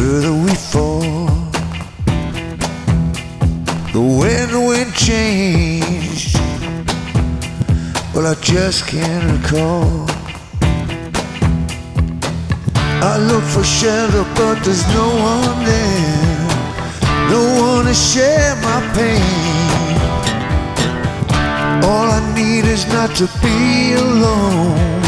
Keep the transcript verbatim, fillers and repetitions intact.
further we fall. The wind wind changed. Well, I just can't recall. I look for shelter, but there's no one there. No one to share my pain. All I need is not to be alone.